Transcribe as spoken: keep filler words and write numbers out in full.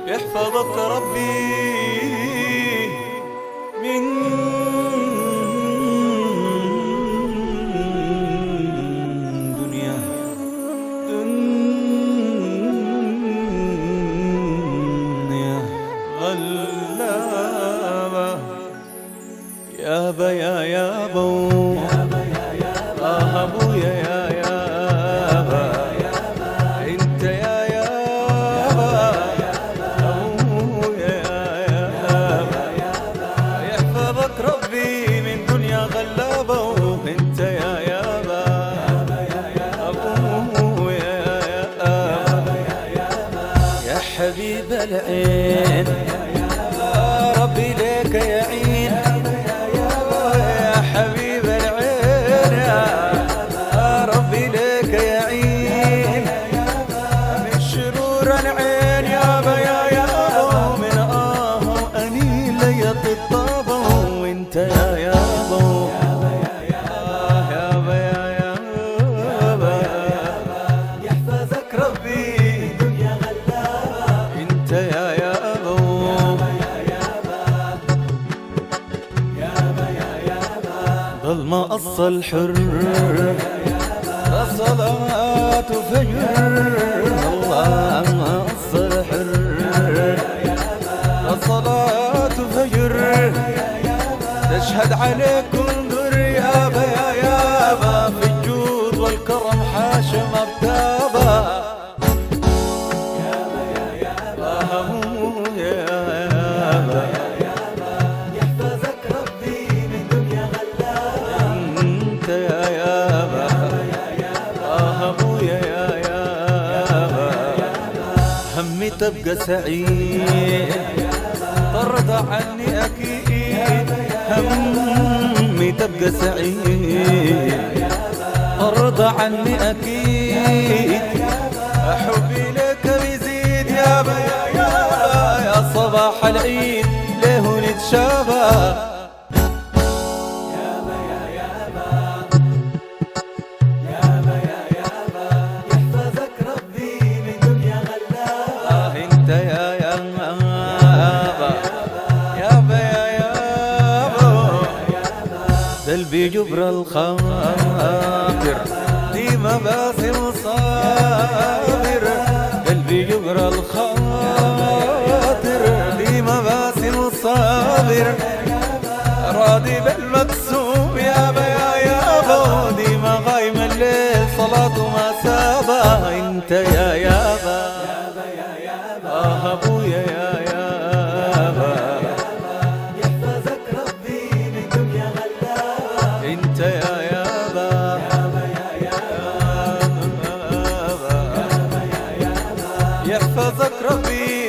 يحفظك ربي من دنيا دنيا غلابة. يابا يا يابا آه أبويا يا يابا انت يا يابا أبويا يا يابا. يحفظك ربي من دنيا غلابة وانت يا يابا أبويا يا يابا. يا حبيب العين يا ربي ليك يعين، يا حبيب العين يا ربي ليك يعين من شرور العين يابا يا يابا، من آه وأنين ليط الطابة وانت يا يابا يابا يا يابا. يحفظك ربي دنيا غلابة انت يا يابا ظل ما قص الحر صلاة فجر. الله ما قص الحر صلاة فجر تشهد عليكم در يابا يا يابا في الجود والكرم حاشم ابتابا. يابا يا يابا يا يابا يحفظك ربي من دنيا غلابة انت يا يابا آه أبويا يا يابا. همي تبقى سعيد ترضى عني أكيد، همي تبقى سعيد ترضى عني أكيد، حبي لك بيزيد يابا يا يابا. يا صباح العيد ليه نتشابه يابا يا يابا يابا يا يابا. يحفظك ربي من دنيا غلابة آه انت يا يابا يابا يا يابا. قلبي جبر الخاطر ديما باسم صابر، قلبي جبر الخاطر ديما باسم صابر، راضي بالمقسوم يابا يا يابا، ديما غايم الليل صلاة ما سابا انت يا يابا آه أبويا يا يابا. يحفظك ربي من دنيا غلابة انت يا يابا يحفظك ربي